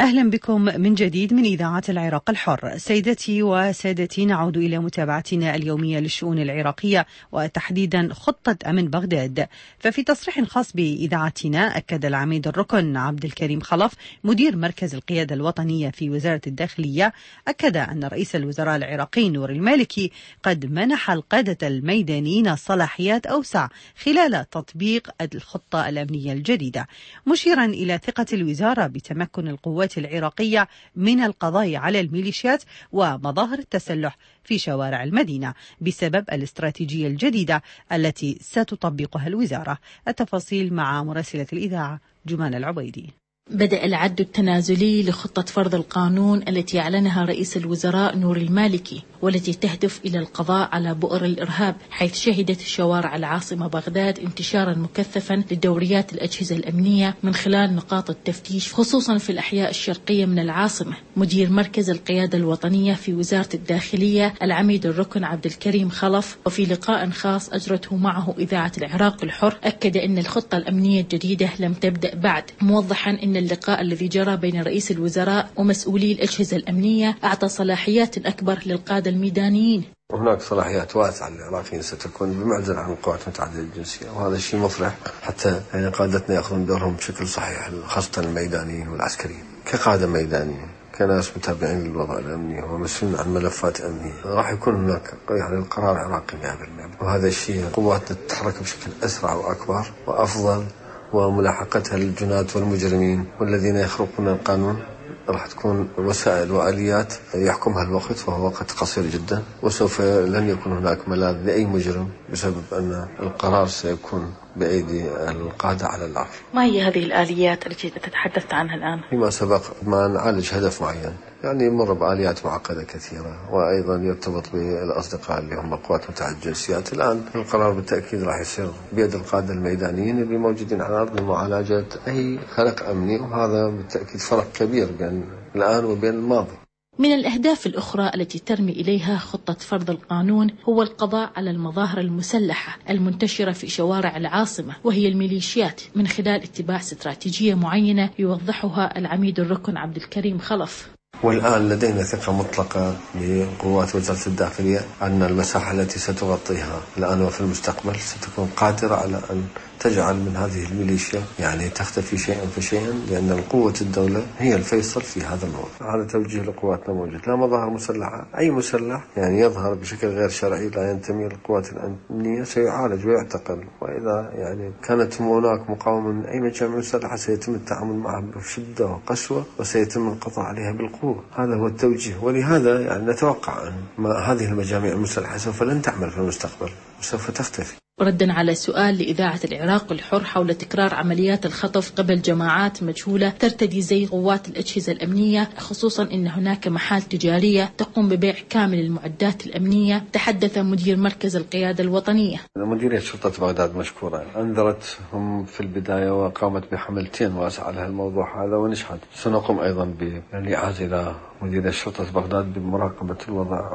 أهلا بكم من جديد من إذاعة العراق الحر. سيدتي وسادتي، نعود إلى متابعتنا اليومية للشؤون العراقية وتحديدا خطة أمن بغداد. ففي تصريح خاص بإذاعتنا أكد العميد الركن عبد الكريم خلف مدير مركز القيادة الوطنية في وزارة الداخلية، أكد أن رئيس الوزراء العراقي نور المالكي قد منح القادة الميدانيين صلاحيات أوسع خلال تطبيق الخطة الأمنية الجديدة، مشيرا إلى ثقة الوزارة بتمكن القوات العراقية من القضاء على الميليشيات ومظاهر التسلح في شوارع المدينة بسبب الاستراتيجية الجديدة التي ستطبقها الوزارة. التفاصيل مع مراسلة الإذاعة جمان العبيدي. بدأ العد التنازلي لخطة فرض القانون التي أعلنها رئيس الوزراء نور المالكي، والتي تهدف إلى القضاء على بؤر الإرهاب، حيث شهدت شوارع العاصمة بغداد انتشارا مكثفا لدوريات الأجهزة الأمنية من خلال نقاط التفتيش، خصوصا في الأحياء الشرقية من العاصمة. مدير مركز القيادة الوطنية في وزارة الداخلية العميد الركن عبد الكريم خلف، وفي لقاء خاص أجرته معه إذاعة العراق الحر، أكد أن الخطة الأمنية الجديدة لم تبدأ بعد، موضحا أن اللقاء الذي جرى بين رئيس الوزراء ومسؤولي الأجهزة الأمنية أعطى صلاحيات أكبر للقادة الميدانيين. وهناك صلاحيات واسعة للعراقيين ستكون بمعزل عن القوات المتعددة الجنسية، وهذا الشيء مفرح حتى قادتنا يأخذون دورهم بشكل صحيح، خاصة الميدانيين والعسكريين كقادة ميدانيين، كناس متابعين للوضع الأمني ومسؤولين عن ملفات أمنية. راح يكون هناك القرار عراقي 100%، وهذا الشيء قواتنا تتحرك بشكل أسرع وأكبر وأفضل، وملاحقتها للجناة والمجرمين والذين يخرقون القانون راح تكون وسائل وآليات يحكمها الوقت، وهو وقت قصير جدا، وسوف لن يكون هناك ملاذ لأي مجرم بسبب أن القرار سيكون بأيدي القادة على العفو. ما هي هذه الآليات التي تتحدث عنها الآن؟ فيما سبق ما نعالج هدف معين، يعني يمر بآليات معقدة كثيرة، وأيضا يرتبط بالأصدقاء اللي هم قوات متعددة الجنسيات. الآن القرار بالتأكيد راح يصير بيد القادة الميدانيين اللي موجودين على الأرض لمعالجة أي خلق أمني، وهذا بالتأكيد فرق كبير بين الآن وبين الماضي. من الأهداف الأخرى التي ترمي إليها خطة فرض القانون هو القضاء على المظاهر المسلحة المنتشرة في شوارع العاصمة، وهي الميليشيات، من خلال اتباع استراتيجية معينة يوضحها العميد الركن عبد الكريم خلف. والآن لدينا ثقة مطلقة بقوات وزارة الداخلية أن المساحة التي ستغطيها الآن وفي المستقبل ستكون قادرة على أن تجعل من هذه الميليشيا تختفي شيئا فشيئا، لأن قوة الدولة هي الفيصل في هذا الموضوع. هذا توجيه لقواتنا موجود. لا مظاهر مسلحة، أي مسلح يظهر بشكل غير شرعي لا ينتمي للقوات الأمنية سيعالج ويعتقل، وإذا كانت هناك مقاومة من أي مجموعة مسلحة سيتم التعامل معها بشدة وقسوة، وسيتم القضاء عليها بالقوة. هذا هو التوجيه، ولهذا نتوقع أن هذه المجاميع المسلحة سوف لن تعمل في المستقبل وسوف تختفي. ردا على سؤال لإذاعة العراق الحر حول تكرار عمليات الخطف قبل جماعات مجهولة ترتدي زي قوات الأجهزة الأمنية، خصوصا أن هناك محال تجارية تقوم ببيع كامل المعدات الأمنية، تحدث مدير مركز القيادة الوطنية. مديرية شرطة بغداد مشكورة أنذرتهم في البداية وقامت بحملتين واسعة على الموضوع هذا، ونشهد سنقوم أيضا بالإعازة إلى مديرية شرطة بغداد بمراقبة الوضع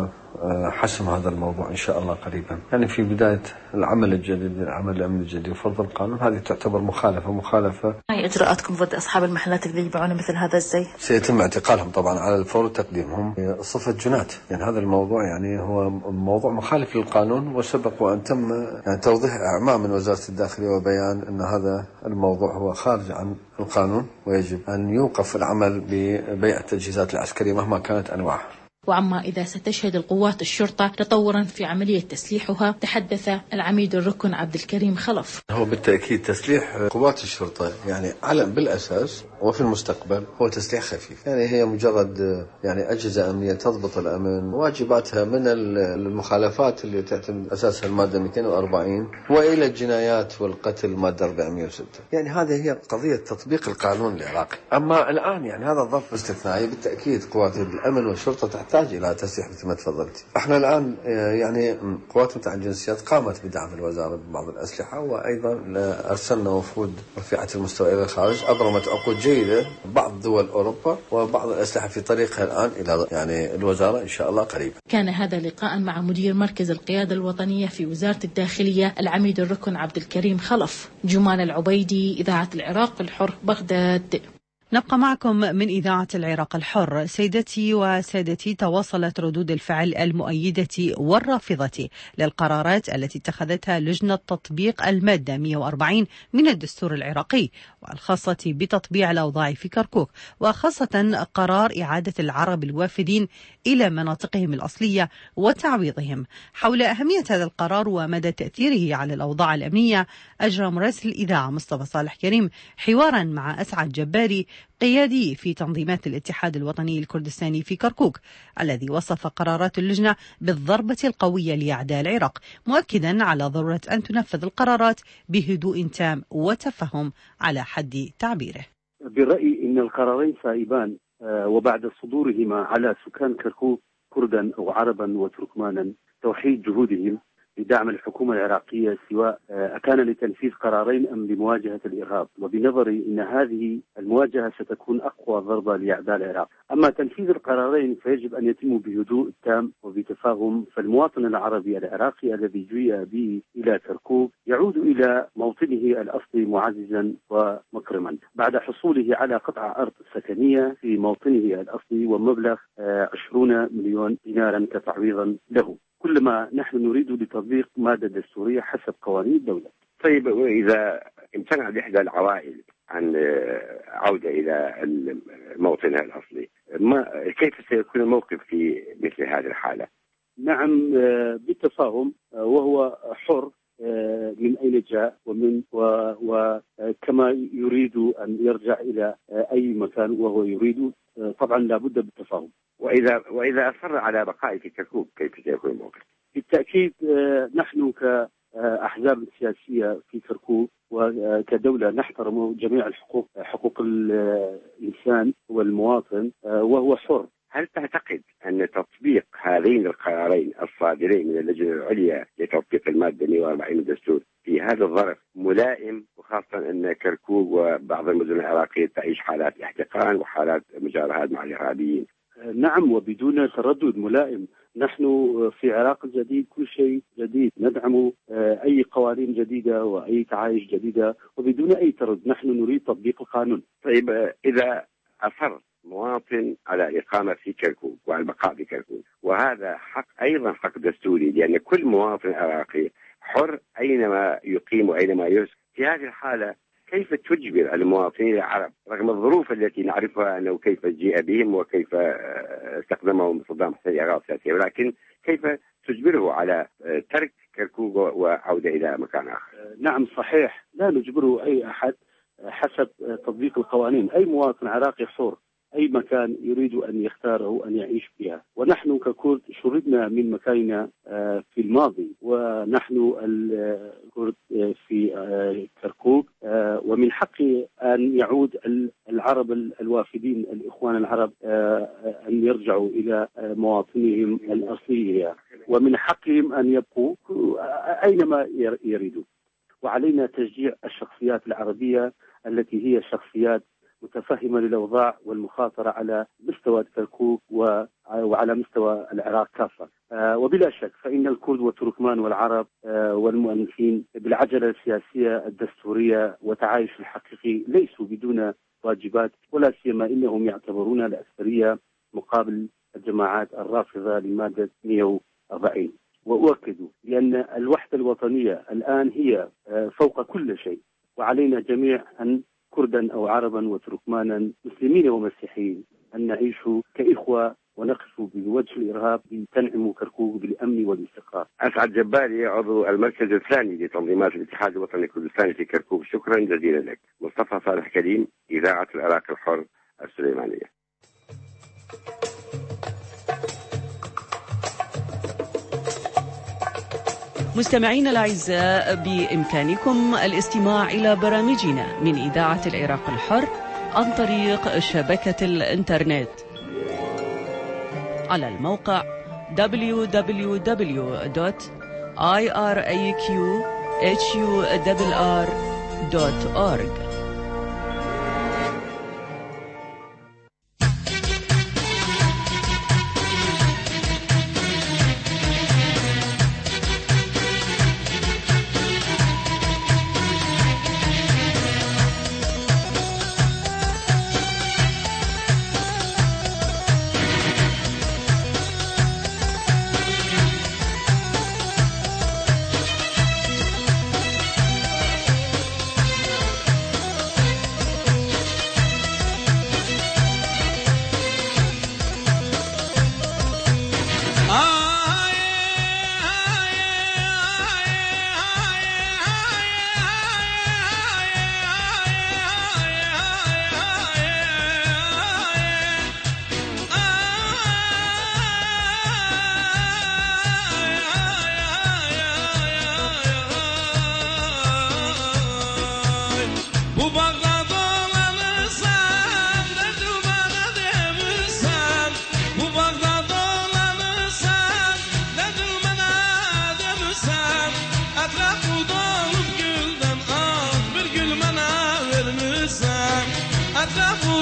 وحسم هذا الموضوع إن شاء الله قريبا. في بداية العمل الجديد، العمل الأمني الجديد وفرض القانون، هذه تعتبر مخالفة. أي إجراءاتكم ضد أصحاب المحلات اللي يبيعون مثل هذا الزي؟ سيتم اعتقالهم طبعا على الفور وتقديمهم صفة جناة. هذا الموضوع هو موضوع مخالف للقانون، وسبق وأن تم توضيح إعمام من وزارة الداخلية وبيان أن هذا الموضوع هو خارج عن القانون، ويجب أن يوقف العمل ببيع التجهيزات العسكرية مهما كانت أنواعها. وعما إذا ستشهد القوات الشرطة تطورا في عملية تسليحها، تحدث العميد الركن عبد الكريم خلف. هو بالتأكيد تسليح قوات الشرطة على بالأساس وفي المستقبل هو تسليح خفيف، هي مجرد أجهزة أمنية تضبط الأمن، واجباتها من المخالفات اللي تعتمد أساسها المادة 240 وإلى الجنايات والقتل المادة 406. هذه هي قضية تطبيق القانون العراقي. أما الآن هذا الظرف استثنائي، بالتأكيد قوات الأمن والشرطة تحتاج إلى تسليح مثل ما تفضلتي. احنا الآن قوات متعددة الجنسيات قامت بدعم الوزارة ببعض الأسلحة، وأيضا أرسلنا وفود رفيعة المستوى إلى الخارج أبرمت عقود جيدة بعض دول أوروبا، وبعض الأسلحة في طريقها الآن إلى الوزارة إن شاء الله قريبا. كان هذا لقاء مع مدير مركز القيادة الوطنية في وزارة الداخلية العميد الركن عبد الكريم خلف. جمان العبيدي، إذاعة العراق الحر، بغداد. نبقى معكم من إذاعة العراق الحر. سيدتي وسادتي، تواصلت ردود الفعل المؤيدة والرافضة للقرارات التي اتخذتها لجنة تطبيق المادة 140 من الدستور العراقي، والخاصة بتطبيع الأوضاع في كركوك، وخاصة قرار إعادة العرب الوافدين إلى مناطقهم الأصلية وتعويضهم. حول أهمية هذا القرار ومدى تأثيره على الأوضاع الأمنية، أجرى مراسل الإذاعة مصطفى صالح كريم حوارا مع أسعد جباري، قيادي في تنظيمات الاتحاد الوطني الكردستاني في كركوك، الذي وصف قرارات اللجنة بالضربة القوية لأعداء العراق، مؤكدا على ضرورة أن تنفذ القرارات بهدوء تام وتفهم على حد تعبيره. برأيي إن القرارين صائبان، وبعد صدورهما على سكان كركوك كردا أو عربا وتركمانا توحيد جهودهم لدعم الحكومة العراقية، سواء كان لتنفيذ قرارين أم لمواجهة الإرهاب. وبنظري أن هذه المواجهة ستكون أقوى ضربة لأعداء العراق. أما تنفيذ القرارين فيجب أن يتم بهدوء تام وبتفاهم، فالمواطن العربي العراقي الذي جيء به إلى كركوك يعود إلى موطنه الأصلي معززا ومكرما بعد حصوله على قطعة أرض سكنية في موطنه الأصلي ومبلغ 20 مليون دينارا كتعويضا له. كل ما نحن نريد لتطبيق مادة دستورية حسب قوانين الدولة. طيب، وإذا امتنع إحدى العوائل عن عودة إلى موطنها الأصلي، كيف سيكون الموقف في مثل هذه الحالة؟ نعم، بالتفاهم، وهو حر من أين جاء وكما يريد أن يرجع إلى أي مكان وهو يريد، طبعا لابد بالتفاهم. وإذا أصر على بقائه في كركوك كيف سيكون الموقف؟ بالتأكيد نحن كأحزاب سياسية في كركوك وكدولة نحترم جميع الحقوق، حقوق الإنسان والمواطن، وهو حر. هل تعتقد أن تطبيق هذين القرارين الصادرين من اللجنة العليا لتطبيق المادة 140 من الدستور في هذا الظرف ملائم، وخاصة أن كركوك وبعض المدن العراقية تعيش حالات احتقان وحالات مجاراهات مع الإرهابيين؟ نعم، وبدون تردد ملائم. نحن في عراق الجديد كل شيء جديد، ندعم أي قوانين جديدة وأي تعايش جديدة وبدون أي تردد. نحن نريد تطبيق القانون. طيب، إذا أصر مواطن على الإقامة في كركوك والبقاء في كركوك، وهذا حق أيضا حق دستوري، لأن كل مواطن عراقي حر أينما يقيم وأينما يسكن. في هذه الحالة كيف تجبر المواطنين العرب رغم الظروف التي نعرفها أنه كيف جيء بهم وكيف استخدمهم صدام حسين الأغراض السياسية، ولكن كيف تجبره على ترك كركوك وعودة إلى مكان آخر؟ نعم صحيح، لا نجبره أي أحد حسب تطبيق القوانين. أي مواطن عراقي حر أي مكان يريد أن يختاره أن يعيش فيها. ونحن ككرد شردنا من مكاننا في الماضي، ونحن الكرد في كركوك، ومن حق أن يعود العرب الوافدين الإخوان العرب أن يرجعوا إلى مواطنهم الأصلية، ومن حقهم أن يبقوا أينما يريدوا. وعلينا تشجيع الشخصيات العربية التي هي شخصيات متفهمة للأوضاع والمخاطرة على مستوى كركوك وعلى مستوى العراق كافة. وبلا شك فإن الكرد والتركمان والعرب والمؤنثين بالعجلة السياسية الدستورية وتعايش الحقيقي ليسوا بدون واجبات، ولا سيما إنهم يعتبرون الأكثرية مقابل الجماعات الرافضة لمادة 140. وأؤكد بأن الوحدة الوطنية الآن هي فوق كل شيء، وعلينا جميع أن كردا أو عربا وتركمانا مسلمين ومسيحيين أن نعيش كإخوة ونقف بوجه الإرهاب لتنعم كركوك بالأمن والاستقرار. أسعد جباري، عضو المركز الثاني لتنظيمات الاتحاد الوطني الكردستاني في كركوك، شكرا جزيلا لك. مصطفى صالح كريم، إذاعة العراق الحر السليمانية. مستمعينا الأعزاء، بإمكانكم الاستماع إلى برامجنا من إذاعة العراق الحر عن طريق شبكة الإنترنت على الموقع www.iraqhur.org.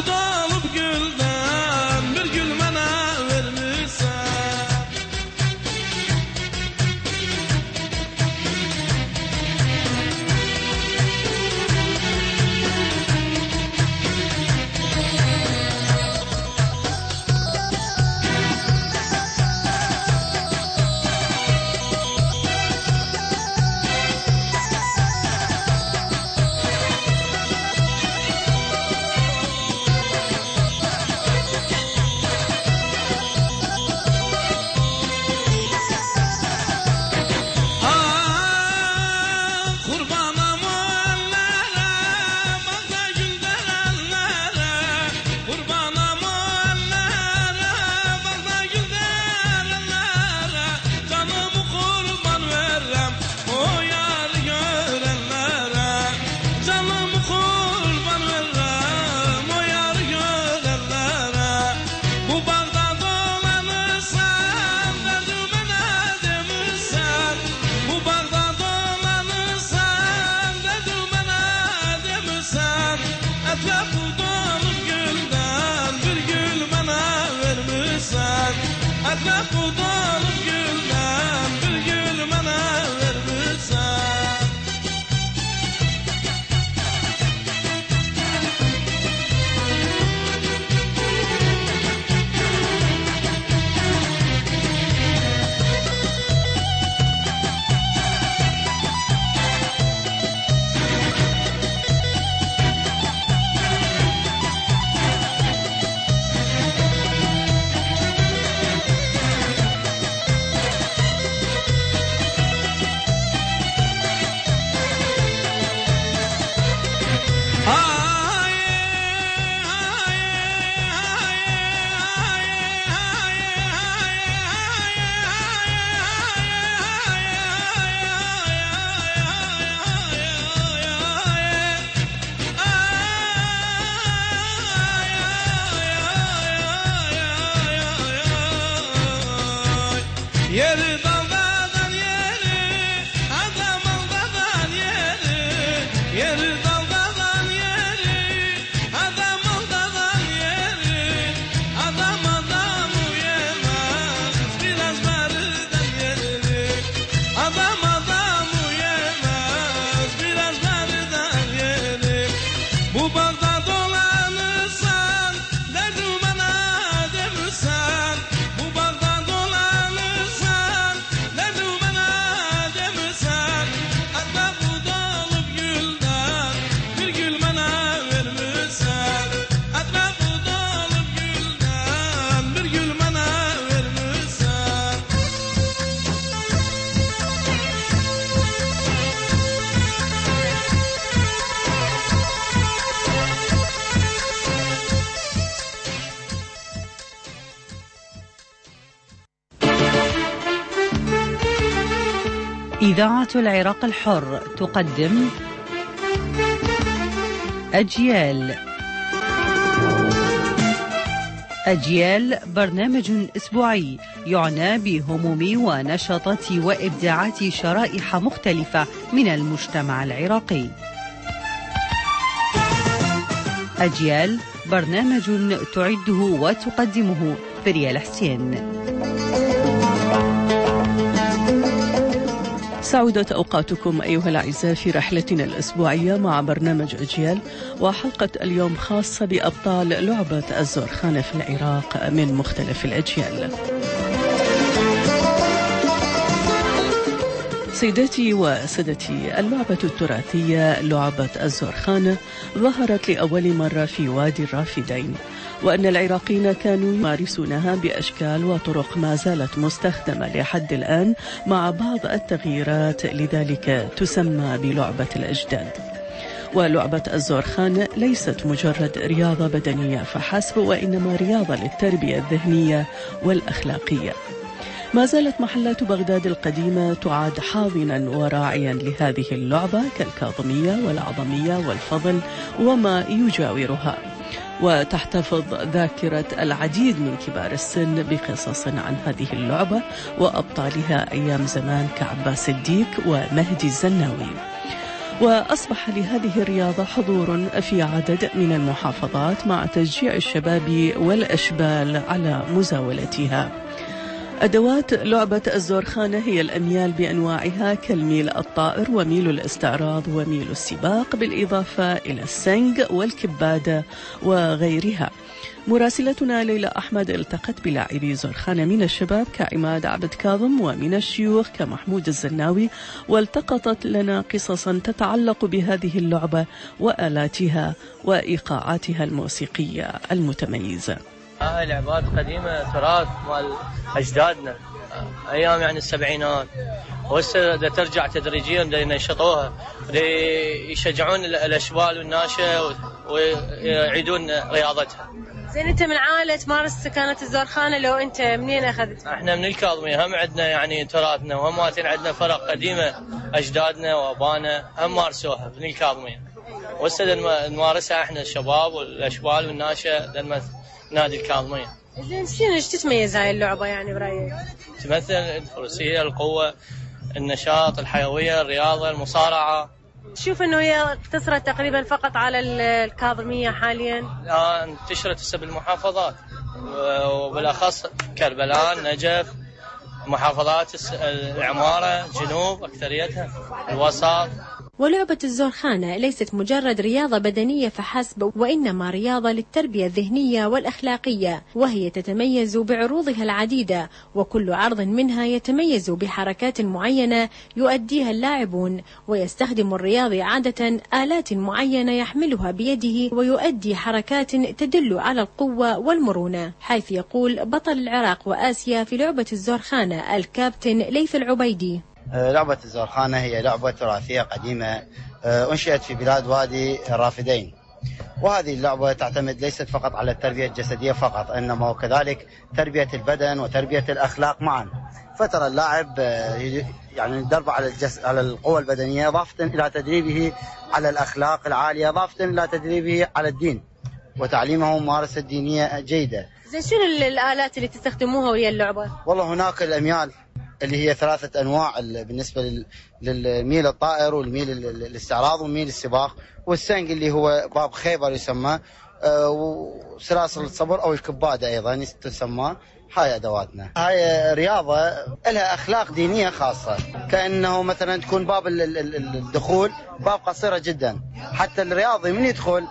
إذاعة العراق الحر تقدم أجيال برنامج أسبوعي يعنى بهموم ونشاطات وإبداعات شرائح مختلفة من المجتمع العراقي. أجيال برنامج تعده وتقدمه فريال حسين. سعودت أوقاتكم أيها الأعزاء في رحلتنا الأسبوعية مع برنامج أجيال، وحلقة اليوم خاصة بأبطال لعبة الزورخانة في العراق من مختلف الأجيال. سيداتي وسادتي، اللعبة التراثية لعبة الزورخانة ظهرت لأول مرة في وادي الرافدين، وأن العراقيين كانوا يمارسونها بأشكال وطرق ما زالت مستخدمة لحد الآن مع بعض التغييرات، لذلك تسمى بلعبة الأجداد. ولعبة الزورخانة ليست مجرد رياضة بدنية فحسب، وإنما رياضة للتربية الذهنية والأخلاقية. ما زالت محلات بغداد القديمة تعد حاضنا وراعيا لهذه اللعبة كالكاظمية والعظمية والفضل وما يجاورها، وتحتفظ ذاكرة العديد من كبار السن بقصص عن هذه اللعبة وأبطالها أيام زمان كعباس الديك ومهدي الزناوي. وأصبح لهذه الرياضة حضور في عدد من المحافظات مع تشجيع الشباب والأشبال على مزاولتها. أدوات لعبة الزورخانة هي الأميال بأنواعها كالميل الطائر وميل الاستعراض وميل السباق، بالإضافة إلى السنج والكبادة وغيرها. مراسلتنا ليلى أحمد التقت بلاعبي زورخانة من الشباب كعماد عبد كاظم ومن الشيوخ كمحمود الزناوي، والتقطت لنا قصصا تتعلق بهذه اللعبة وآلاتها وإيقاعاتها الموسيقية المتميزة. هاي لعبات قديمة تراث مال أجدادنا أيام يعني السبعينات، وهسه ترجع تدريجيا ينشطوها يشجعون الأشبال والناشئة ويعيدون رياضتها. زين أنت من عائلة تمارس كانت الزورخانة لو أنت منين أخذت؟ احنا من الكاظمية، هم عندنا يعني تراثنا وهم عندنا فرق قديمة أجدادنا وأبانا هم مارسوها من الكاظمية، وهسه نمارسها احنا الشباب والأشبال والناشئة نادي الكاظمية. زين شنو تتميز هاي اللعبة يعني برأيك؟ تمثل الفروسية، القوة، النشاط، الحيوية، الرياضة، المصارعة. تشوف انه هي اقتصرت تقريبا فقط على الكاظمية حاليا؟ لا، انتشرت هسه بالمحافظات وبالاخص كربلاء، النجف، محافظات العمارة، جنوب اكثريتها، الوسط. ولعبة الزورخانة ليست مجرد رياضة بدنية فحسب، وإنما رياضة للتربية الذهنية والأخلاقية، وهي تتميز بعروضها العديدة، وكل عرض منها يتميز بحركات معينة يؤديها اللاعبون، ويستخدم الرياضي عادة آلات معينة يحملها بيده ويؤدي حركات تدل على القوة والمرونة، حيث يقول بطل العراق وآسيا في لعبة الزورخانة الكابتن ليث العبيدي. لعبة الزورخانة هي لعبة تراثية قديمة أنشئت في بلاد وادي الرافدين، وهذه اللعبة تعتمد ليست فقط على التربية الجسدية فقط، إنما وكذلك تربية البدن وتربية الأخلاق معا. فترى اللاعب يعني يدرب على القوة البدنية إضافة إلى تدريبه على الأخلاق العالية، إضافة إلى تدريبه على الدين وتعليمه ممارسة دينية جيدة. زين شنو الآلات اللي تستخدموها ويا اللعبة؟ والله هناك الأميال اللي هي 3 أنواع بالنسبة للميل الطائر والميل الاستعراض والميل السباق، والسنج اللي هو باب خيبر يسمى، وسلاسل الصبر أو الكبادة أيضا تسمى. هاي أدواتنا. هاي رياضة لها أخلاق دينية خاصة، كأنه مثلا تكون باب الدخول باب قصيرة جدا، حتى الرياضي من يدخل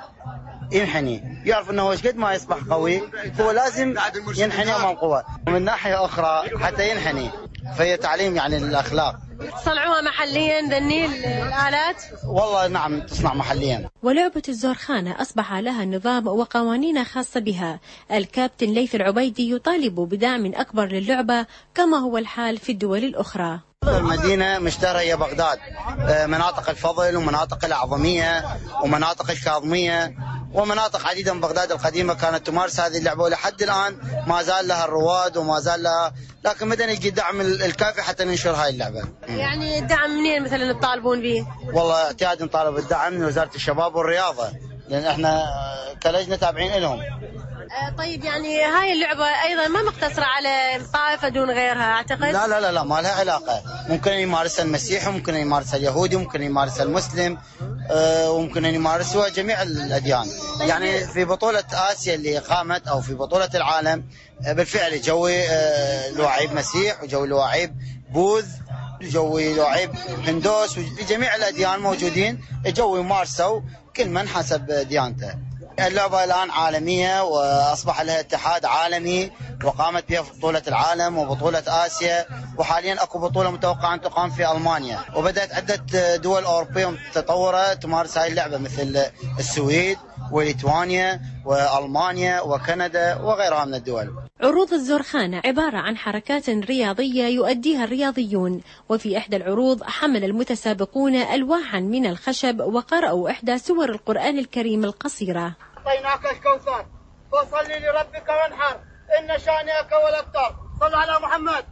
ينحني، يعرف انه ايش قد ما يصبح قوي هو لازم ينحني امام قوة، ومن ناحية اخرى حتى ينحني، فهي تعليم يعني للاخلاق. تصنعوها محليا ذني الآلات؟ والله نعم تصنع محليا. ولعبة الزورخانة أصبح لها نظام وقوانين خاصة بها. الكابتن ليث العبيدي يطالب بدعم أكبر للعبة كما هو الحال في الدول الأخرى. المدينة مشتهرة هي بغداد، مناطق الفضل ومناطق الأعظمية ومناطق الكاظمية ومناطق عديدة من بغداد القديمة كانت تمارس هذه اللعبة، ولحد الآن ما زال لها الرواد وما زال لها، لكن بدنا نجي الدعم الكافي حتى ننشر هاي اللعبة. يعني الدعم منين مثلا تطالبون به؟ والله اعتياد نطالب الدعم من وزارة الشباب والرياضة، لأن احنا كلجنة تابعين لهم. طيب يعني هاي اللعبة أيضا ما مقتصرة على طائفة دون غيرها أعتقد؟ لا ما لها علاقة، ممكن يمارسها المسيحي، ممكن يمارسها اليهودي، ممكن يمارسها المسلم، وممكن يمارسها جميع الأديان. يعني في بطولة آسيا اللي قامت أو في بطولة العالم بالفعل جوي لواعيب مسيح وجوي لواعيب بوذ، جوي لواعيب هندوس، وجميع الأديان موجودين جوي يمارسوا كل من حسب ديانته. اللعبة الآن عالمية وأصبح لها اتحاد عالمي، وقامت بها في بطولة العالم وبطولة آسيا، وحاليا أكو بطولة متوقعة أن تقام في ألمانيا، وبدأت عدة دول أوروبية متطورة تمارس هاي اللعبة مثل السويد وليتوانيا وألمانيا وكندا وغيرها من الدول. عروض الزورخانة عبارة عن حركات رياضية يؤديها الرياضيون، وفي إحدى العروض حمل المتسابقون ألواحا من الخشب وقرأوا إحدى سور القرآن الكريم القصيرة. أعطيناك الكوثر فصل لربك وانحر إن شانئك والأبتر. صلوا على محمد.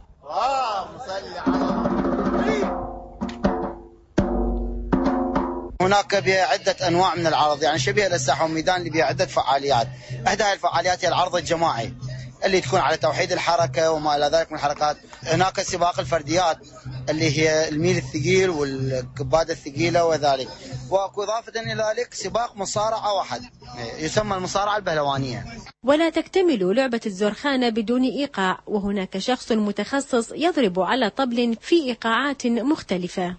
صل على هناك بها عدة أنواع من العرض، يعني شبيه للساحة وميدان اللي بها عدة فعاليات. إحدى الفعاليات هي العرض الجماعي، اللي تكون على توحيد الحركة وما إلى ذلك من الحركات. هناك سباق الفرديات اللي هي الميل الثقيل والكبادة الثقيلة وذلك. وإضافة إلى ذلك سباق مصارعة واحد يسمى المصارعة البهلوانية. ولا تكتمل لعبة الزورخانة بدون إيقاع، وهناك شخص متخصص يضرب على طبل في إيقاعات مختلفة.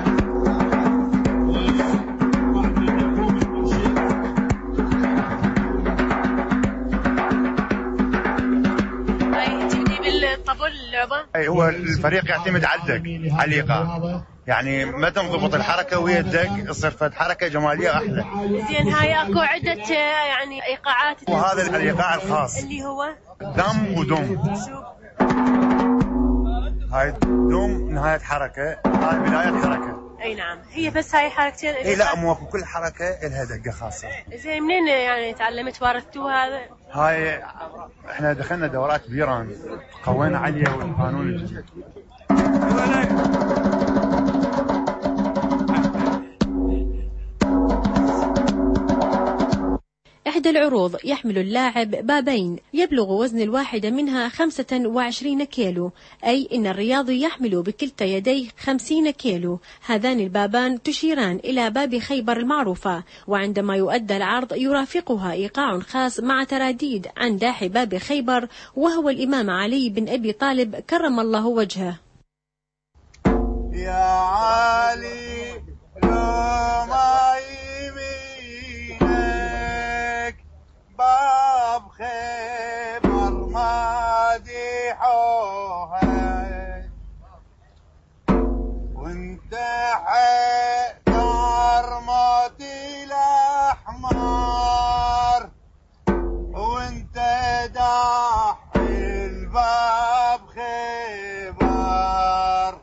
هو الفريق يعتمد على الدق، على الإيقاع، يعني ما تنضبط الحركة ويا الدق تصير فد حركة جمالية أحلى. زين، هاي أكو عدة يعني إيقاعات، وهذا الإيقاع الخاص اللي هو دم ودم. هاي دوم نهاية حركة، هاي بداية حركة. اي نعم، هي بس هاي حركتين. اي لا، مو كل حركة لها دقة خاصة. زين، منين يعني تعلمت وارثتوها هذا؟ هاي احنا دخلنا دورات بيران، قوينا عليها والقانون الجديد. إحدى العروض يحمل اللاعب بابين يبلغ وزن الواحدة منها 25 كيلو، أي إن الرياضي يحمل بكلتا يديه 50 كيلو. هذان البابان تشيران إلى باب خيبر المعروفة، وعندما يؤدى العرض يرافقها إيقاع خاص مع تراديد عن داحي باب خيبر، وهو الإمام علي بن أبي طالب كرم الله وجهه. يا علي باب خيبر مادحوها وانت حيدر موتي الأحمر وانت داحي الباب خيبر.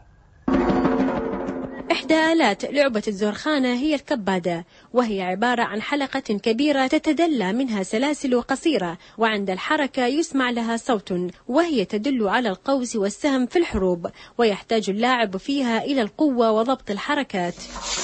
إحدى آلات لعبة الزورخانة هي الكبادة، وهي عبارة عن حلقة كبيرة تتدلى منها سلاسل قصيرة، وعند الحركة يسمع لها صوت، وهي تدل على القوس والسهم في الحروب، ويحتاج اللاعب فيها إلى القوة وضبط الحركات.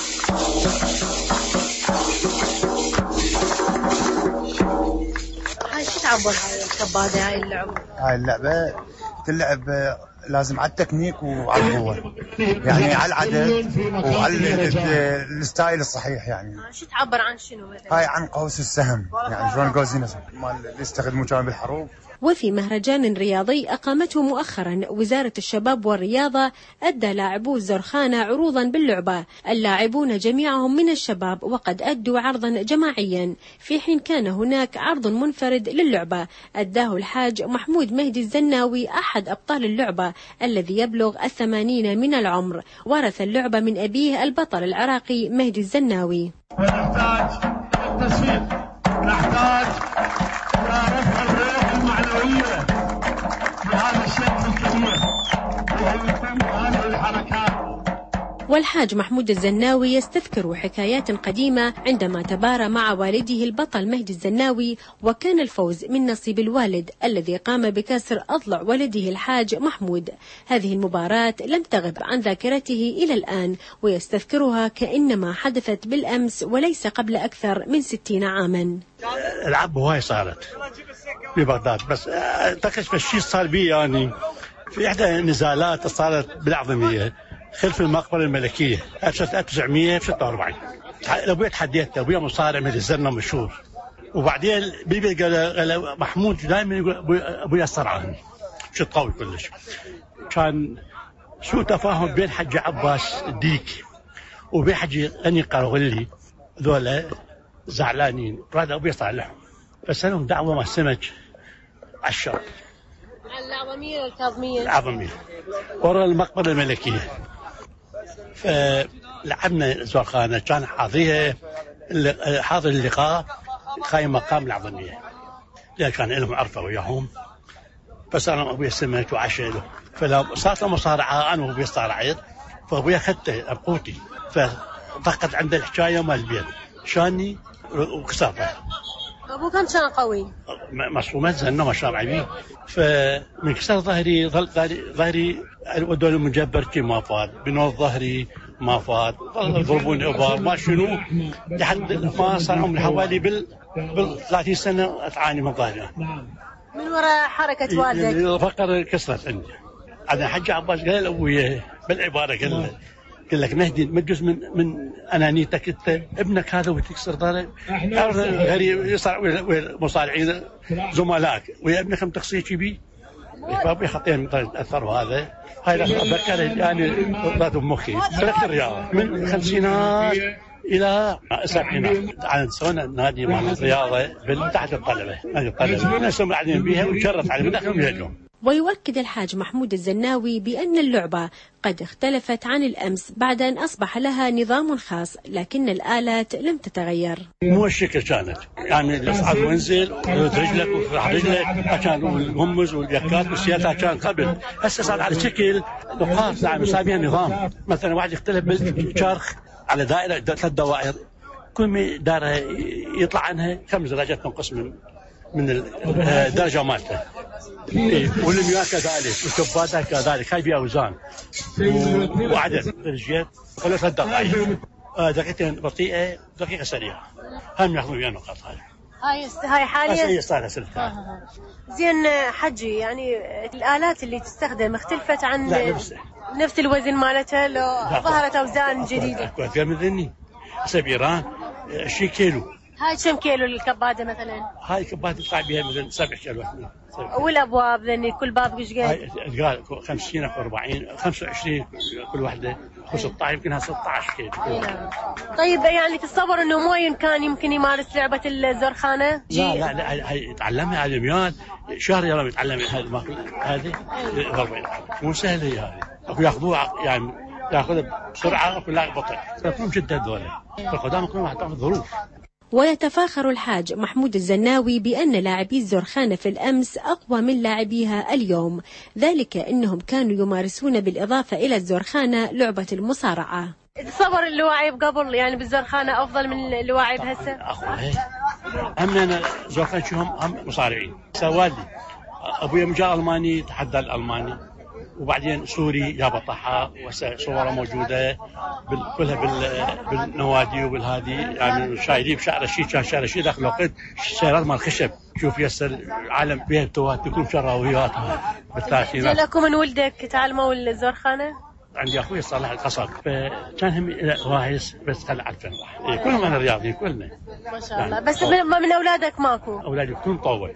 هاي شو تعبر هاي الكبادة؟ هاي اللعبة تلعب لازم على التكنيك وعلى القوة، يعني على العدد وعلى الستايل الصحيح. يعني شو تعبر عن شنو مثلا؟ هاي عن قوس السهم، يعني شلون قوسين مال اللي يستخدموه كانوا بالحروب. وفي مهرجان رياضي أقامته مؤخرا وزارة الشباب والرياضة، أدى لاعبو الزورخانة عروضا باللعبة، اللاعبون جميعهم من الشباب، وقد أدوا عرضا جماعيا، في حين كان هناك عرض منفرد للعبة أداه الحاج محمود مهدي الزناوي أحد أبطال اللعبة الذي يبلغ 80 من العمر، ورث اللعبة من أبيه البطل العراقي مهدي الزناوي. ونحتاج التصفيق، نحتاج إلى رفع الروح المعنوية بهذا الشكل الكبير ويتم هذه الحركات. والحاج محمود الزناوي يستذكر حكايات قديمة عندما تبارى مع والده البطل مهدي الزناوي، وكان الفوز من نصيب الوالد الذي قام بكسر أضلع ولده الحاج محمود. هذه المباراة لم تغب عن ذاكرته إلى الآن، ويستذكرها كأنما حدثت بالأمس وليس قبل أكثر من 60 عاما. العب هواي صارت في بغداد، بس تكشف الشيء صار بي يعني في إحدى النزالات صارت بالأعظمية خلف المقبرة الملكية 1946. أبوي تحديت، أبوي مصارع من الزنة مشهور، وبعدين بيبي قال محمود دائما يقول أبوي الصرعان شو قوي كلش. كان سوء تفاهم بين حج عباس الديك وبين حج غني قرغلي، ذولا زعلانين، راد أبوي صالحهم، فسألهم دعوة مع السمك على الشرق، العظمية والكاظمية، العظمية ورا المقبرة الملكية. فلعبنا الزورخانة، كان حاضر اللقاء قايم مقام العظمية، لأن كان لهم عرفة وياهم، فسألهم أبوي السمك وعشاء له، فلو صارت مصارعة أنا وأبوي صارعين، فأبوي أخذته أبقوتي، فطقت عنده الحكاية مال البيت شاني وكسرته. أبوه كم كان قوي؟ مصومات زنه ما شاء الله عليه، فمن كسر ظهري ظل ظهري ودول المجبر كي ما فات، بنوض ظهري ما فات، يضربوني إبار ما شنو، لحد ما صار عمري حوالي بال 30 سنة أتعاني من ظهري. من وراء حركة والدك؟ الفقر كسرت عندي. أنا حج عباس قال أبويا بالعبارة قال لك مهدي ما تجوز من أنانيتك أنت ابنك هذا وتكسر ضرب غريب يصير مصارعين زملائك ويا ابنك هم تقصيك بي بابي خطين أثروا هذا هاي أتذكر يعني ضربت بمخي تركت الرياضة من الخمسينات إلى السبعينات عن سوينا نادي مال الرياضة تحت الطلبة نادي الطلبة الناس قاعدين بيها ويشرف على من داخل اليوم. ويؤكد الحاج محمود الزناوي بأن اللعبة قد اختلفت عن الأمس بعد أن أصبح لها نظام خاص لكن الآلات لم تتغير. مو الشكل كانت يعني يصعد وينزل رجلك وفرح رجلك كان الهمز واليكات والسياسات كان قبل هسه صار على شكل نقاط يعني مسابيها نظام مثلا واحد يختلف بالشرخ على دائرة 3 دوائر كل دائرة يطلع عنها 5 درجات تنقص من الدرجة مالته. والمياه كذلك والكباتة كذلك هاي بأوزان وعدد الجيت 3 دقائق دقيقتين بطيئة دقيقة سريعة هم ياخذون ويا نقاط هاي حاليا هي صارت سلفة. زين حجي يعني الآلات اللي تستخدم اختلفت عن نفس الوزن مالتها لو ظهرت أوزان جديدة؟ أكثر من ذني هسه بإيران 20 كيلو. هاي كم كيلو الكبادة مثلا؟ هاي كبادة تطلع بها مثلا 7 كيلو. والأبواب ذني كل باب قش قد؟ قال 50 40 25 كل واحدة 16 يمكنها 16 كيلو. طيب يعني تتصور إنه مو كان يمكن يمارس لعبة الزرخانة؟ لا هاي يتعلمها هذا ميال شهر يلا يتعلم هذه مو سهلة هي هذه. أكو ياخذوها يعني ياخذها بسرعة أكو لا بطيء. تكون جدا دولة. فالقدام يكون واحد تعمل ظروف. ويتفاخر الحاج محمود الزناوي بأن لاعبي الزرخانة في الأمس أقوى من لاعبيها اليوم، ذلك أنهم كانوا يمارسون بالإضافة إلى الزرخانة لعبة المصارعة. تصور اللاعب قبل يعني بالزرخانة أفضل من اللاعب هسه؟ هم أنا زرخان هم مصارعين. والدي أبويا مجا ألماني تحدى الألماني وبعدين سوري جاب الطحا وصوره موجوده كلها بالنوادي وبالهادي يعني شايلين بشعر الشيء كان شعر الشيء داخل الوقت سيارات مال خشب شوف يسر العالم بها التوات تكون شراوياتها بالثلاثينات. لكم من ولدك تعلموا الزرخانه؟ عندي اخوي صالح القصر فكان هم واهس بس خلع الفن كلهم انا رياضيين كلنا ما شاء الله. بس من اولادك ماكو؟ اولادي كلهم طول.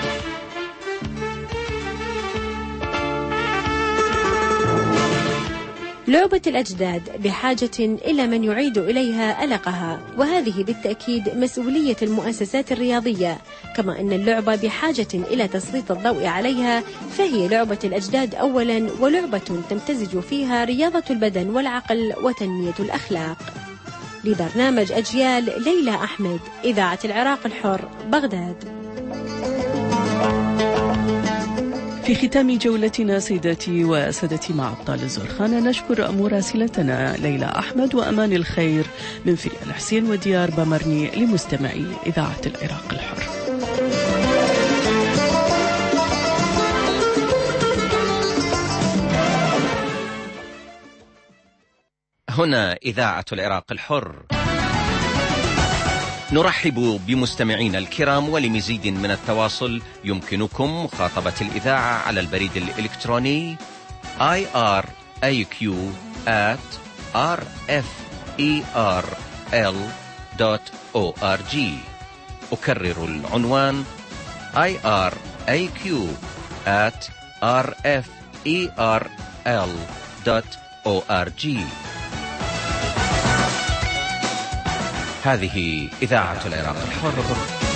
لعبة الأجداد بحاجة إلى من يعيد إليها ألقها، وهذه بالتأكيد مسؤولية المؤسسات الرياضية، كما أن اللعبة بحاجة إلى تسليط الضوء عليها، فهي لعبة الأجداد أولا ولعبة تمتزج فيها رياضة البدن والعقل وتنمية الأخلاق. لبرنامج أجيال ليلى أحمد، إذاعة العراق الحر، بغداد. في ختام جولتنا سيداتي وسادتي مع أبطال الزرخانة نشكر مراسلتنا ليلى أحمد وأمان الخير من فريق الحسين وديار بمرني لمستمعي إذاعة العراق الحر. هنا إذاعة العراق الحر. نرحب بمستمعينا الكرام، ولمزيد من التواصل يمكنكم مخاطبة الإذاعة على البريد الإلكتروني iraq@rferl.org. أكرر العنوان iraq@rferl.org. هذه إذاعة العراق الحر.